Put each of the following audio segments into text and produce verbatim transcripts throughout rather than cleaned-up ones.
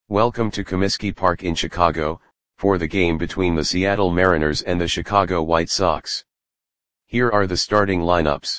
Welcome to Comiskey Park in Chicago, for the game between the Seattle Mariners and the Chicago White Sox. Here are the starting lineups.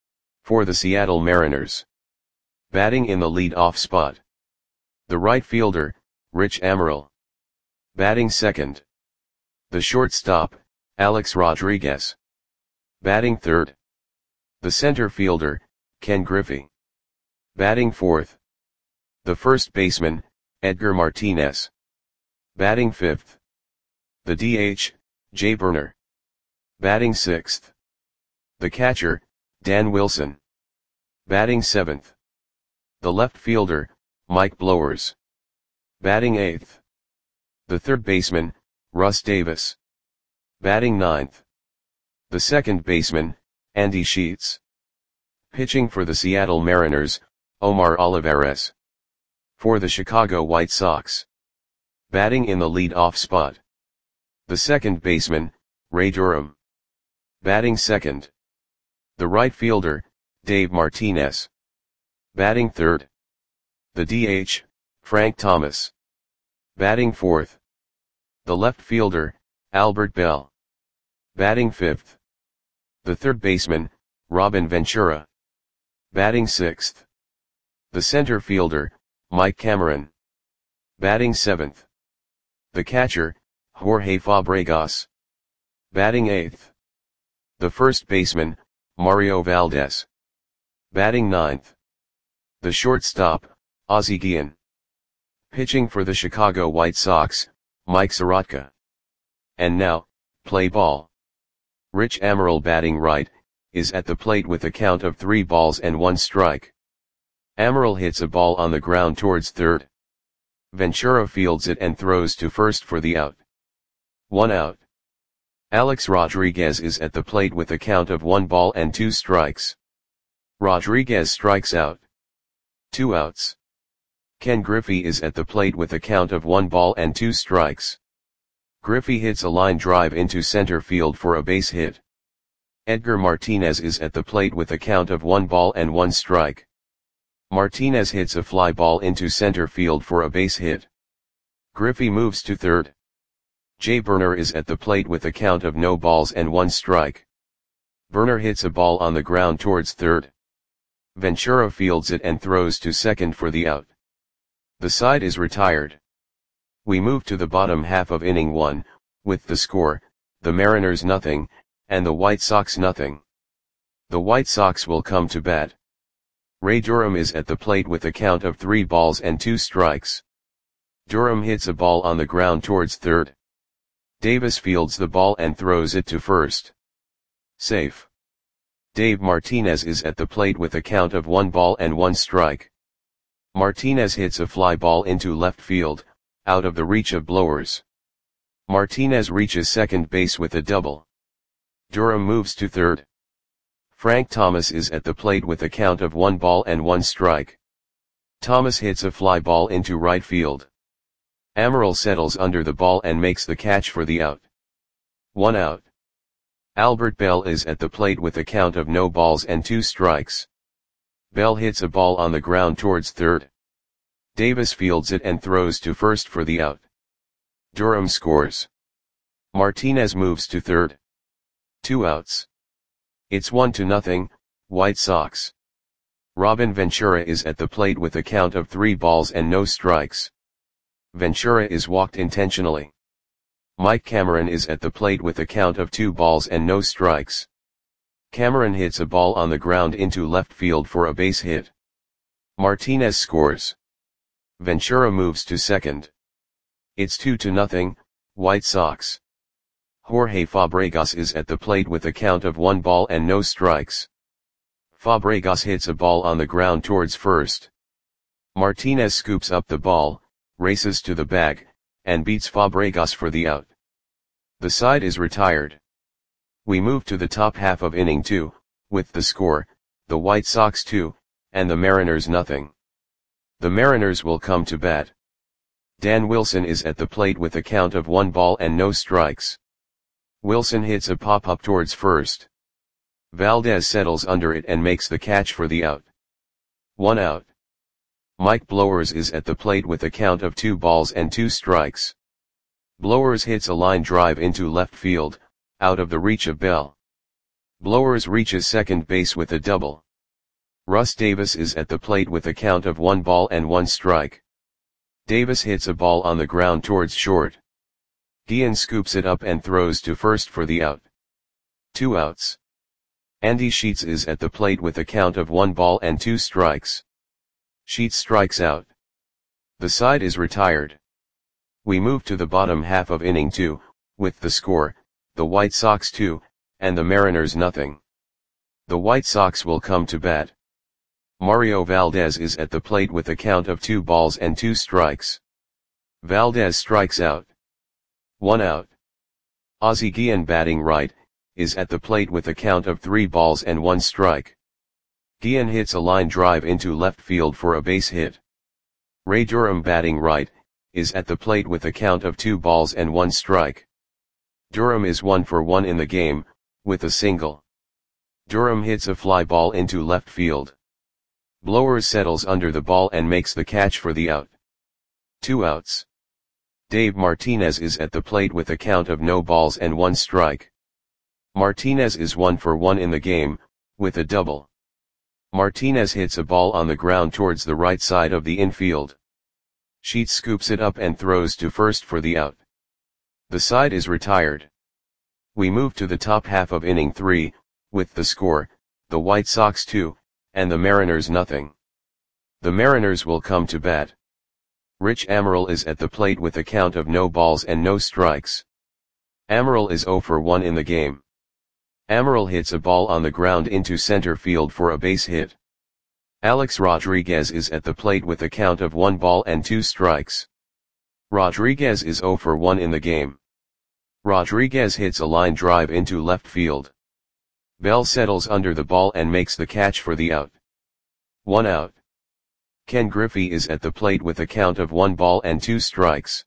For the Seattle Mariners. Batting in the lead-off spot. The right fielder, Rich Amaral. Batting second. The shortstop, Alex Rodriguez. Batting third. The center fielder, Ken Griffey. Batting fourth. The first baseman, Edgar Martinez. Batting fifth. The D H, Jay Burner. Batting sixth. The catcher, Dan Wilson. Batting seventh. The left fielder, Mike Blowers. Batting eighth. The third baseman, Russ Davis. Batting ninth. The second baseman, Andy Sheets. Pitching for the Seattle Mariners, Omar Olivares. For the Chicago White Sox. Batting in the lead-off spot. The second baseman, Ray Durham. Batting second. The right fielder, Dave Martinez. Batting third. The D H, Frank Thomas. Batting fourth. The left fielder, Albert Bell. Batting fifth. The third baseman, Robin Ventura. Batting sixth. The center fielder, Mike Cameron. Batting seventh. The catcher, Jorge Fabregas. Batting eighth. The first baseman, Mario Valdez. Batting ninth. The shortstop, Ozzie Guillen. Pitching for the Chicago White Sox, Mike Soroka. And now, play ball. Rich Amaral batting right, is at the plate with a count of three balls and one strike. Amaral hits a ball on the ground towards third. Ventura fields it and throws to first for the out. One out. Alex Rodriguez is at the plate with a count of one ball and two strikes. Rodriguez strikes out. Two outs. Ken Griffey is at the plate with a count of one ball and two strikes. Griffey hits a line drive into center field for a base hit. Edgar Martinez is at the plate with a count of one ball and one strike. Martinez hits a fly ball into center field for a base hit. Griffey moves to third. Jay Burner is at the plate with a count of no balls and one strike. Burner hits a ball on the ground towards third. Ventura fields it and throws to second for the out. The side is retired. We move to the bottom half of inning one, with the score, the Mariners nothing, and the White Sox nothing. The White Sox will come to bat. Ray Durham is at the plate with a count of three balls and two strikes. Durham hits a ball on the ground towards third. Davis fields the ball and throws it to first. Safe. Dave Martinez is at the plate with a count of one ball and one strike. Martinez hits a fly ball into left field, out of the reach of Blowers. Martinez reaches second base with a double. Durham moves to third. Frank Thomas is at the plate with a count of one ball and one strike. Thomas hits a fly ball into right field. Amaral settles under the ball and makes the catch for the out. One out. Albert Bell is at the plate with a count of no balls and two strikes. Bell hits a ball on the ground towards third. Davis fields it and throws to first for the out. Durham scores. Martinez moves to third. Two outs. It's one to nothing, White Sox. Robin Ventura is at the plate with a count of three balls and no strikes. Ventura is walked intentionally. Mike Cameron is at the plate with a count of two balls and no strikes. Cameron hits a ball on the ground into left field for a base hit. Martinez scores. Ventura moves to second. It's two to nothing, White Sox. Jorge Fabregas is at the plate with a count of one ball and no strikes. Fabregas hits a ball on the ground towards first. Martinez scoops up the ball, races to the bag, and beats Fabregas for the out. The side is retired. We move to the top half of inning two, with the score, the White Sox two, and the Mariners nothing. The Mariners will come to bat. Dan Wilson is at the plate with a count of one ball and no strikes. Wilson hits a pop-up towards first. Valdez settles under it and makes the catch for the out. One out. Mike Blowers is at the plate with a count of two balls and two strikes. Blowers hits a line drive into left field, out of the reach of Bell. Blowers reaches second base with a double. Russ Davis is at the plate with a count of one ball and one strike. Davis hits a ball on the ground towards short. Guillen scoops it up and throws to first for the out. Two outs. Andy Sheets is at the plate with a count of one ball and two strikes. Sheets strikes out. The side is retired. We move to the bottom half of inning two, with the score, the White Sox two, and the Mariners nothing. The White Sox will come to bat. Mario Valdez is at the plate with a count of two balls and two strikes. Valdez strikes out. One out. Ozzie Guillen, batting right, is at the plate with a count of three balls and one strike. Guillen hits a line drive into left field for a base hit. Ray Durham, batting right, is at the plate with a count of two balls and one strike. Durham is one for one in the game, with a single. Durham hits a fly ball into left field. Blowers settles under the ball and makes the catch for the out. Two outs. Dave Martinez is at the plate with a count of no balls and one strike. Martinez is one for one in the game, with a double. Martinez hits a ball on the ground towards the right side of the infield. Sheets scoops it up and throws to first for the out. The side is retired. We move to the top half of inning three, with the score, the White Sox two, and the Mariners nothing. The Mariners will come to bat. Rich Amaral is at the plate with a count of no balls and no strikes. Amaral is zero for one in the game. Amaral hits a ball on the ground into center field for a base hit. Alex Rodriguez is at the plate with a count of one ball and two strikes. Rodriguez is zero for one in the game. Rodriguez hits a line drive into left field. Bell settles under the ball and makes the catch for the out. One out. Ken Griffey is at the plate with a count of one ball and two strikes.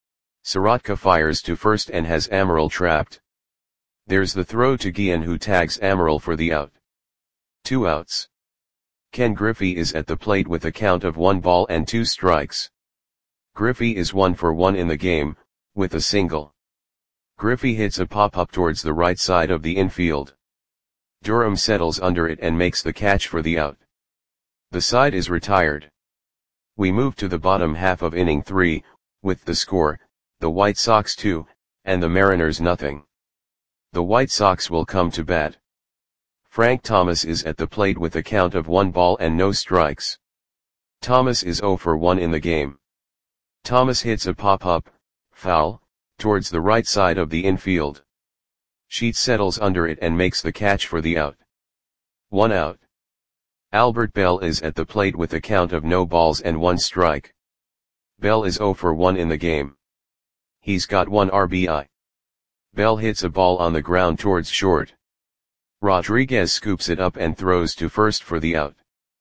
Sorotka fires to first and has Amaral trapped. There's the throw to Guillen, who tags Amaral for the out. Two outs. Ken Griffey is at the plate with a count of one ball and two strikes. Griffey is one for one in the game, with a single. Griffey hits a pop-up towards the right side of the infield. Durham settles under it and makes the catch for the out. The side is retired. We move to the bottom half of inning three, with the score, the White Sox two, and the Mariners nothing. The White Sox will come to bat. Frank Thomas is at the plate with a count of one ball and no strikes. Thomas is zero for one in the game. Thomas hits a pop-up, foul, towards the right side of the infield. Sheets settles under it and makes the catch for the out. One out. Albert Bell is at the plate with a count of no balls and one strike. Bell is zero for one in the game. He's got one R B I. Bell hits a ball on the ground towards short. Rodriguez scoops it up and throws to first for the out.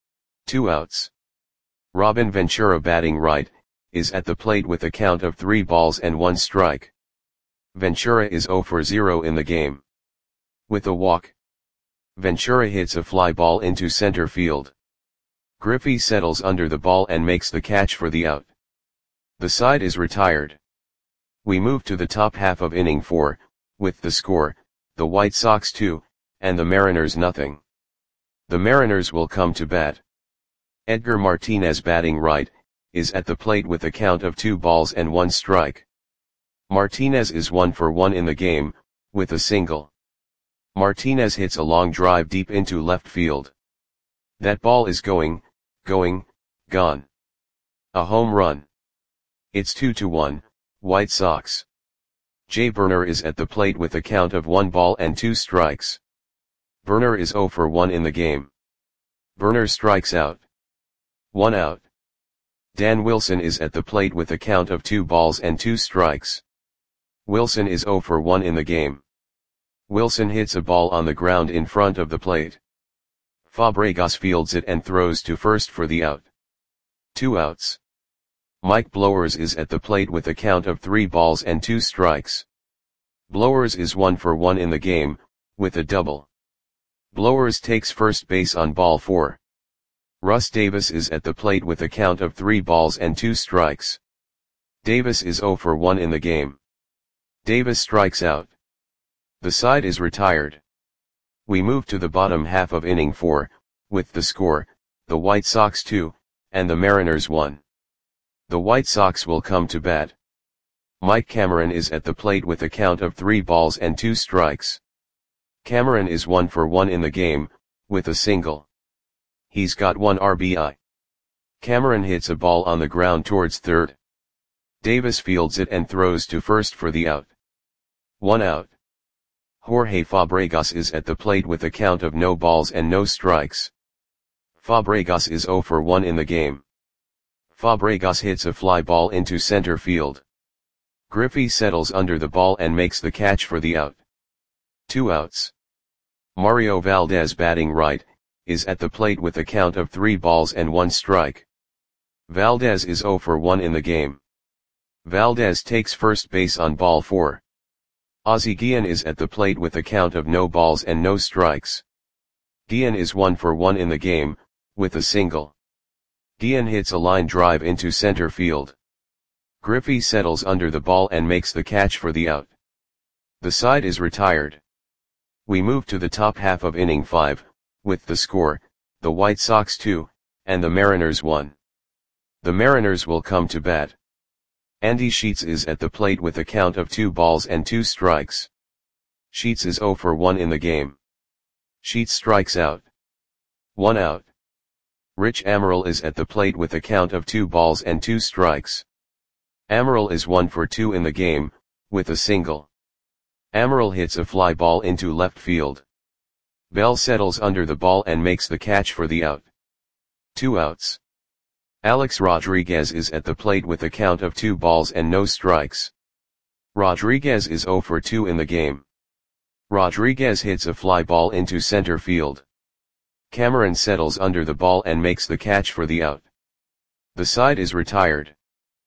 Two outs. Robin Ventura, batting right, is at the plate with a count of three balls and one strike. Ventura is zero for zero in the game. With a walk. Ventura hits a fly ball into center field. Griffey settles under the ball and makes the catch for the out. The side is retired. We move to the top half of inning four, with the score, the White Sox two, and the Mariners nothing. The Mariners will come to bat. Edgar Martinez, batting right, is at the plate with a count of two balls and one strike. Martinez is one for one in the game, with a single. Martinez hits a long drive deep into left field. That ball is going, going, gone. A home run. It's two to one, White Sox. Jay Burner is at the plate with a count of one ball and two strikes. Burner is zero for one in the game. Burner strikes out. One out. Dan Wilson is at the plate with a count of two balls and two strikes. Wilson is zero for one in the game. Wilson hits a ball on the ground in front of the plate. Fabregas fields it and throws to first for the out. Two outs. Mike Blowers is at the plate with a count of three balls and two strikes. Blowers is one for one in the game, with a double. Blowers takes first base on ball four. Russ Davis is at the plate with a count of three balls and two strikes. Davis is zero for one in the game. Davis strikes out. The side is retired. We move to the bottom half of inning four, with the score, the White Sox two, and the Mariners one. The White Sox will come to bat. Mike Cameron is at the plate with a count of three balls and two strikes. Cameron is one for one in the game, with a single. He's got one R B I. Cameron hits a ball on the ground towards third. Davis fields it and throws to first for the out. One out. Jorge Fabregas is at the plate with a count of no balls and no strikes. Fabregas is zero for one in the game. Fabregas hits a fly ball into center field. Griffey settles under the ball and makes the catch for the out. Two outs. Mario Valdez, batting right, is at the plate with a count of three balls and one strike. Valdez is zero for one in the game. Valdez takes first base on ball four. Ozzie Guillen is at the plate with a count of no balls and no strikes. Guillen is one for one in the game, with a single. Guillen hits a line drive into center field. Griffey settles under the ball and makes the catch for the out. The side is retired. We move to the top half of inning five, with the score, the White Sox two, and the Mariners one. The Mariners will come to bat. Andy Sheets is at the plate with a count of two balls and two strikes. Sheets is zero for one in the game. Sheets strikes out. One out. Rich Amaral is at the plate with a count of two balls and two strikes. Amaral is one for two in the game, with a single. Amaral hits a fly ball into left field. Bell settles under the ball and makes the catch for the out. Two outs. Alex Rodriguez is at the plate with a count of two balls and no strikes. Rodriguez is zero for two in the game. Rodriguez hits a fly ball into center field. Cameron settles under the ball and makes the catch for the out. The side is retired.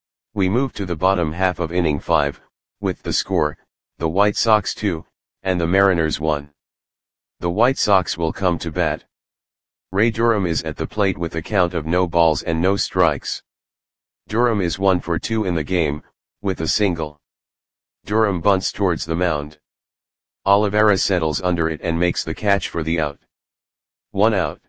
We move to the bottom half of inning five, with the score, the White Sox two, and the Mariners one. The White Sox will come to bat. Ray Durham is at the plate with a count of no balls and no strikes. Durham is one for two in the game, with a single. Durham bunts towards the mound. Oliveira settles under it and makes the catch for the out. One out.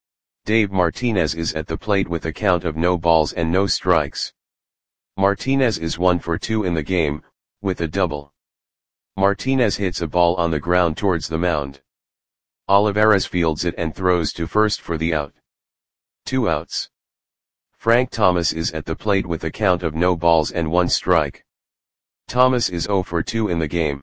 Dave Martinez is at the plate with a count of no balls and no strikes. Martinez is one for two in the game, with a double. Martinez hits a ball on the ground towards the mound. Oliveira fields it and throws to first for the out. Two outs. Frank Thomas is at the plate with a count of no balls and one strike. Thomas is zero for two in the game.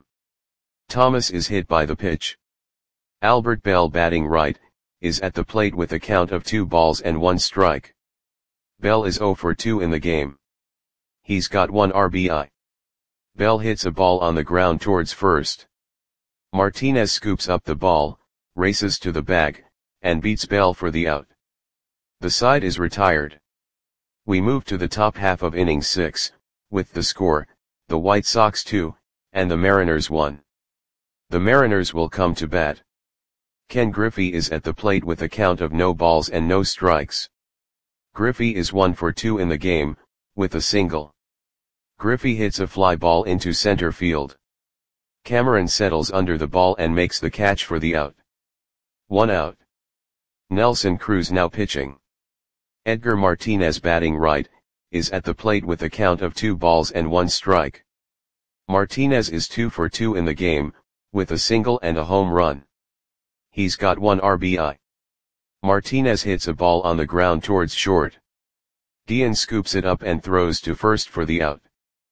Thomas is hit by the pitch. Albert Bell, batting right, is at the plate with a count of two balls and one strike. Bell is zero for two in the game. He's got one R B I. Bell hits a ball on the ground towards first. Martinez scoops up the ball, races to the bag, and beats Bell for the out. The side is retired. We move to the top half of inning six, with the score, the White Sox two, and the Mariners one. The Mariners will come to bat. Ken Griffey is at the plate with a count of no balls and no strikes. Griffey is one for two in the game, with a single. Griffey hits a fly ball into center field. Cameron settles under the ball and makes the catch for the out. One out. Nelson Cruz, now pitching. Edgar Martinez, batting right, is at the plate with a count of two balls and one strike. Martinez is two for two in the game, with a single and a home run. He's got one R B I. Martinez hits a ball on the ground towards short. Guillen scoops it up and throws to first for the out.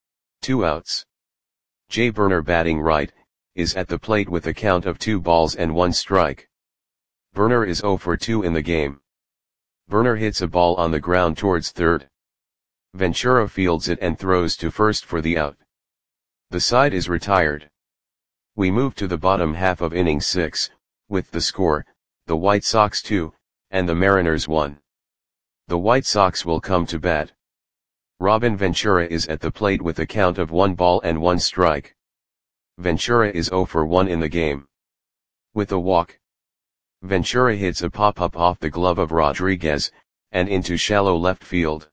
Two outs. Jay Burner, batting right, is at the plate with a count of two balls and one strike. Burner is zero for two in the game. Burner hits a ball on the ground towards third. Ventura fields it and throws to first for the out. The side is retired. We move to the bottom half of inning six, with the score, the White Sox two, and the Mariners one. The White Sox will come to bat. Robin Ventura is at the plate with a count of one ball and one strike. Ventura is zero for one in the game. With a walk, Ventura hits a pop-up off the glove of Rodriguez, and into shallow left field.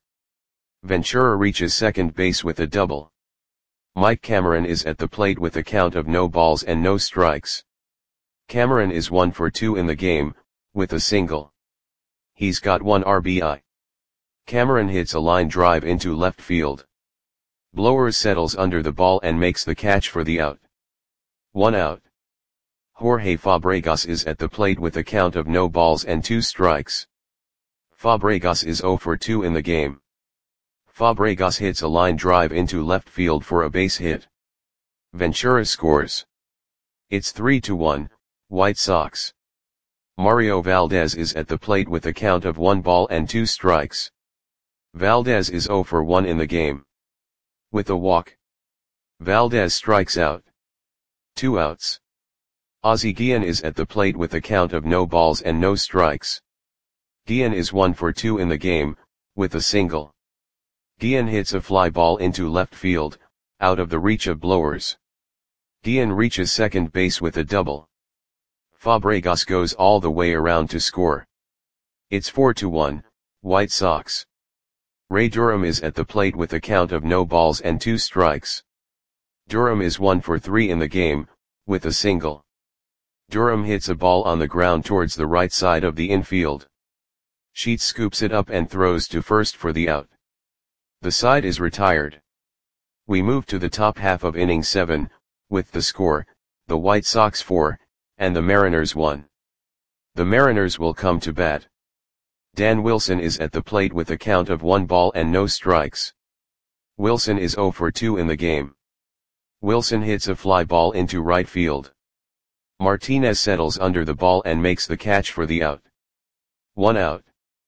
Ventura reaches second base with a double. Mike Cameron is at the plate with a count of no balls and no strikes. Cameron is one for two in the game, with a single. He's got one R B I. Cameron hits a line drive into left field. Blowers settles under the ball and makes the catch for the out. One out. Jorge Fabregas is at the plate with a count of no balls and two strikes. Fabregas is zero for two in the game. Fabregas hits a line drive into left field for a base hit. Ventura scores. It's three to one, White Sox. Mario Valdez is at the plate with a count of one ball and two strikes. Valdez is zero for one in the game. With a walk, Valdez strikes out. Two outs. Ozzie Guillen is at the plate with a count of no balls and no strikes. Guillen is one for two in the game, with a single. Guillen hits a fly ball into left field, out of the reach of Blowers. Guillen reaches second base with a double. Fabregas goes all the way around to score. It's four to one, White Sox. Ray Durham is at the plate with a count of no balls and two strikes. Durham is one for three in the game, with a single. Durham hits a ball on the ground towards the right side of the infield. Sheets scoops it up and throws to first for the out. The side is retired. We move to the top half of inning seven, with the score, the White Sox four, and the Mariners one. The Mariners will come to bat. Dan Wilson is at the plate with a count of one ball and no strikes. Wilson is zero for two in the game. Wilson hits a fly ball into right field. Martinez settles under the ball and makes the catch for the out. One out.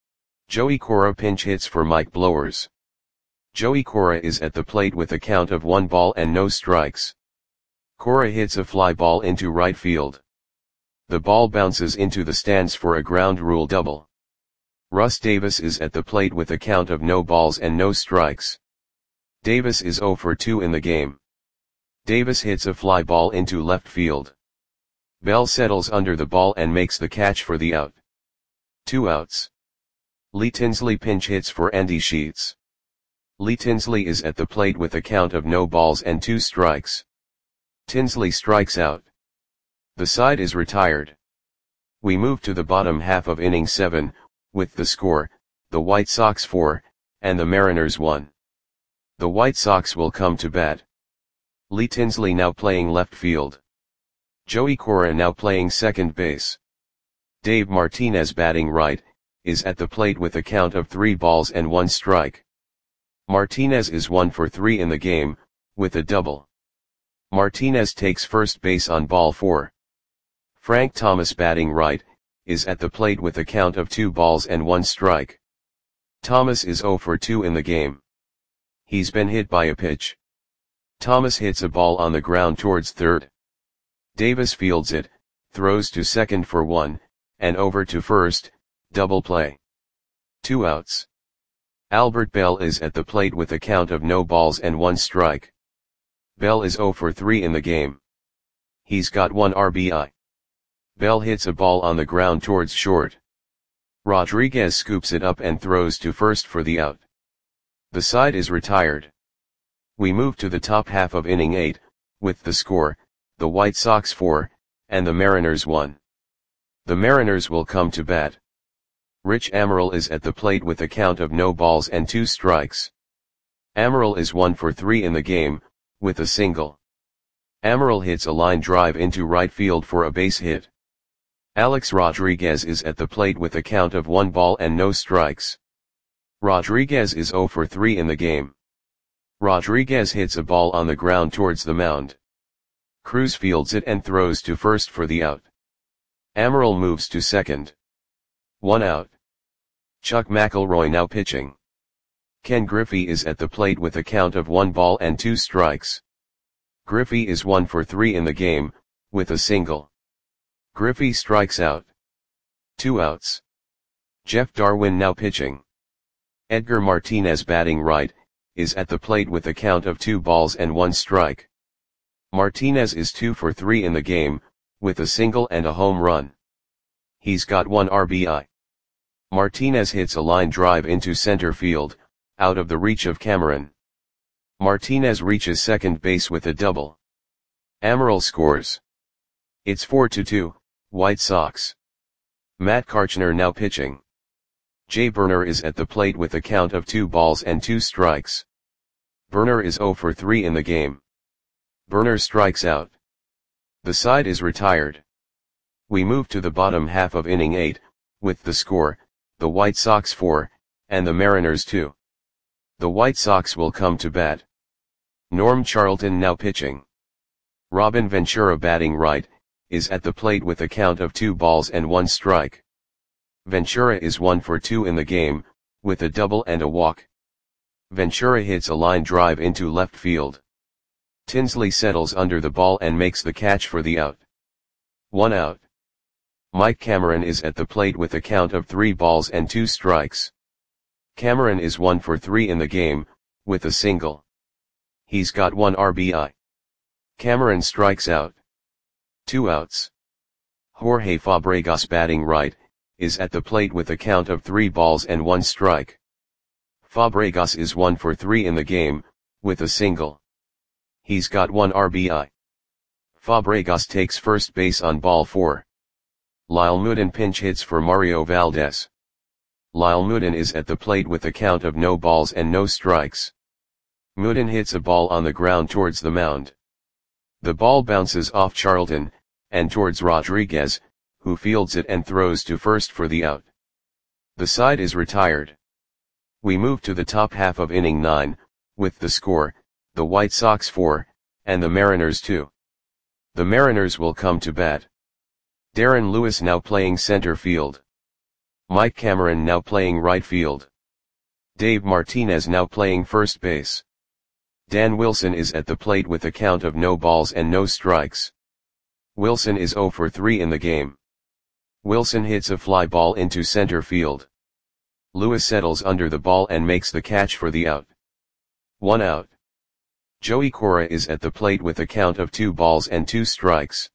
Joey Cora pinch hits for Mike Blowers. Joey Cora is at the plate with a count of one ball and no strikes. Cora hits a fly ball into right field. The ball bounces into the stands for a ground rule double. Russ Davis is at the plate with a count of no balls and no strikes. Davis is zero for two in the game. Davis hits a fly ball into left field. Bell settles under the ball and makes the catch for the out. Two outs. Lee Tinsley pinch hits for Andy Sheets. Lee Tinsley is at the plate with a count of no balls and two strikes. Tinsley strikes out. The side is retired. We move to the bottom half of inning seven, with the score, the White Sox four, and the Mariners one. The White Sox will come to bat. Lee Tinsley now playing left field. Joey Cora now playing second base. Dave Martinez batting right, is at the plate with a count of three balls and one strike. Martinez is one for three in the game, with a double. Martinez takes first base on ball four. Frank Thomas batting right, is at the plate with a count of two balls and one strike. Thomas is zero for two in the game. He's been hit by a pitch. Thomas hits a ball on the ground towards third. Davis fields it, throws to second for one, and over to first, double play. Two outs. Albert Bell is at the plate with a count of no balls and one strike. Bell is zero for three in the game. He's got one R B I. Bell hits a ball on the ground towards short. Rodriguez scoops it up and throws to first for the out. The side is retired. We move to the top half of inning eight, with the score, the White Sox four, and the Mariners one. The Mariners will come to bat. Rich Amaral is at the plate with a count of no balls and two strikes. Amaral is one for three in the game, with a single. Amaral hits a line drive into right field for a base hit. Alex Rodriguez is at the plate with a count of one ball and no strikes. Rodriguez is zero for three in the game. Rodriguez hits a ball on the ground towards the mound. Cruz fields it and throws to first for the out. Amaral moves to second. One out. Chuck McElroy now pitching. Ken Griffey is at the plate with a count of one ball and two strikes. Griffey is one for three in the game, with a single. Griffey strikes out. Two outs. Jeff Darwin now pitching. Edgar Martinez batting right, is at the plate with a count of two balls and one strike. Martinez is two for three in the game, with a single and a home run. He's got one R B I. Martinez hits a line drive into center field, out of the reach of Cameron. Martinez reaches second base with a double. Amaral scores. It's four to two, White Sox. Matt Karchner now pitching. Jay Burner is at the plate with a count of two balls and two strikes. Burner is zero for three in the game. Burner strikes out. The side is retired. We move to the bottom half of inning eight, with the score, the White Sox four, and the Mariners two. The White Sox will come to bat. Norm Charlton now pitching. Robin Ventura batting right, is at the plate with a count of two balls and one strike. Ventura is one for two in the game, with a double and a walk. Ventura hits a line drive into left field. Tinsley settles under the ball and makes the catch for the out. One out. Mike Cameron is at the plate with a count of three balls and two strikes. Cameron is one for three in the game, with a single. He's got one R B I. Cameron strikes out. Two outs. Jorge Fabregas batting right, is at the plate with a count of three balls and one strike. Fabregas is one for three in the game, with a single. He's got one R B I. Fabregas takes first base on ball four. Lyle Mooden pinch hits for Mario Valdez. Lyle Mooden is at the plate with a count of no balls and no strikes. Mooden hits a ball on the ground towards the mound. The ball bounces off Charlton, and towards Rodriguez, who fields it and throws to first for the out. The side is retired. We move to the top half of inning nine, with the score, the White Sox four, and the Mariners two. The Mariners will come to bat. Darren Lewis now playing center field. Mike Cameron now playing right field. Dave Martinez now playing first base. Dan Wilson is at the plate with a count of no balls and no strikes. Wilson is zero for three in the game. Wilson hits a fly ball into center field. Lewis settles under the ball and makes the catch for the out. One out. Joey Cora is at the plate with a count of two balls and two strikes.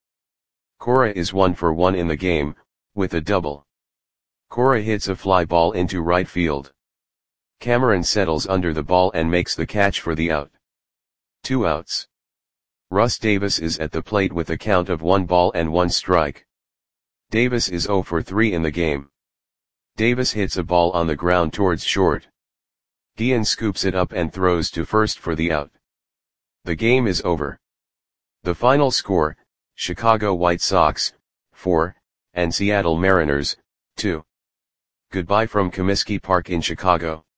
Cora is one for one in the game, with a double. Cora hits a fly ball into right field. Cameron settles under the ball and makes the catch for the out. Two outs. Russ Davis is at the plate with a count of one ball and one strike. Davis is zero for three in the game. Davis hits a ball on the ground towards short. Guillen scoops it up and throws to first for the out. The game is over. The final score, Chicago White Sox, four, and Seattle Mariners, two. Goodbye from Comiskey Park in Chicago.